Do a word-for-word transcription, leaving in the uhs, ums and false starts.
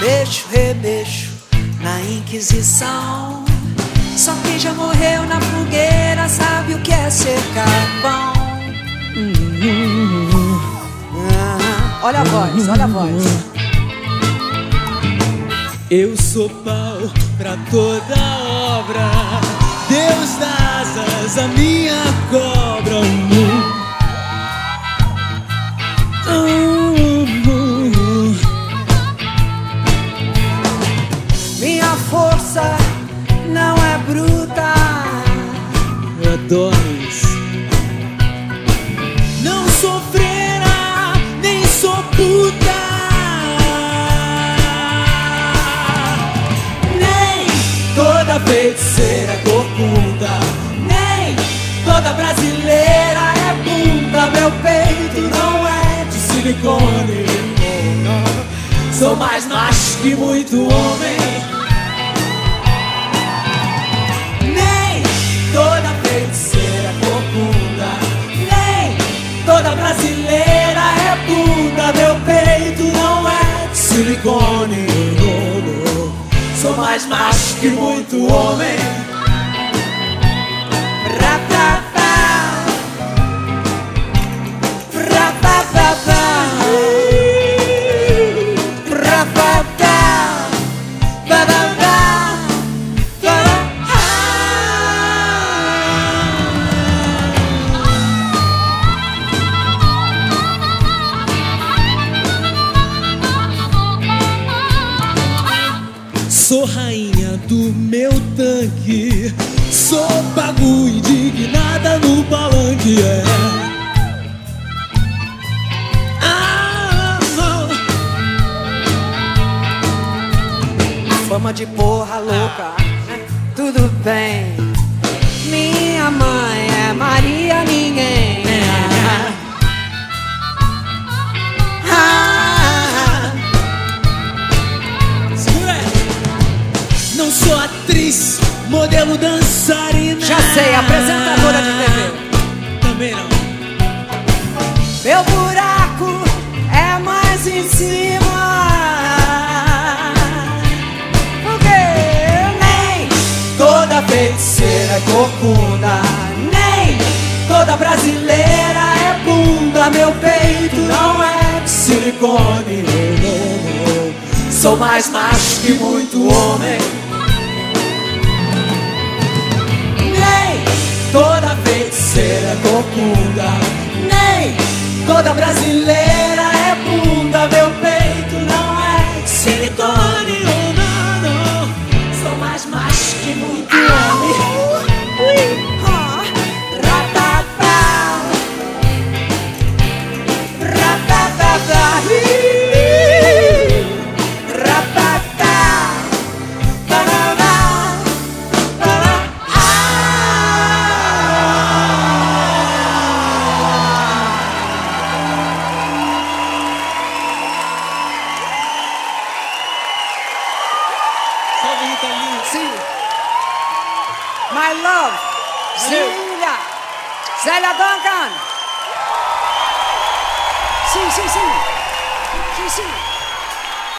deixo, remexo na Inquisição. Só quem já morreu na fogueira sabe o que é ser carvão. Uhum. Ah, olha a voz, olha a voz. Eu sou pau pra toda obra, Deus dá asas à minha cobra. Minha força não é bruta, eu adoro isso. Não sou freira, nem sou puta, nem toda feiticeira é corcunda, nem toda brasileira é bunda. Meu peito não é de silicone, sou mais macho que muito homem. Toda feiticeira é corcunda, nem toda brasileira é bunda. Meu peito não é de silicone, não, não. Sou mais macho que muito homem. Sou rainha do meu tanque, sou bagulho indignada no palanque, é. Ah, oh. Fama de porra louca, tudo bem. Minha mãe é Maria Ninguém. Não sou atriz, modelo, dançarina. Já sei, apresentadora de T V. Também não. Meu buraco é mais em cima. Porque nem toda feiticeira é corcunda, nem toda brasileira é bunda. Meu peito não é de silicone, não, não. Sou mais macho que muito homem. Toda feiticeira é corcunda, nem toda brasileira é bunda. Meu peito não é de silicone, oh, não, não. Sou mais macho que muito homem. Sim. My love, Zélia, Zélia Duncan. Sim, sim, sim. Sim, sim.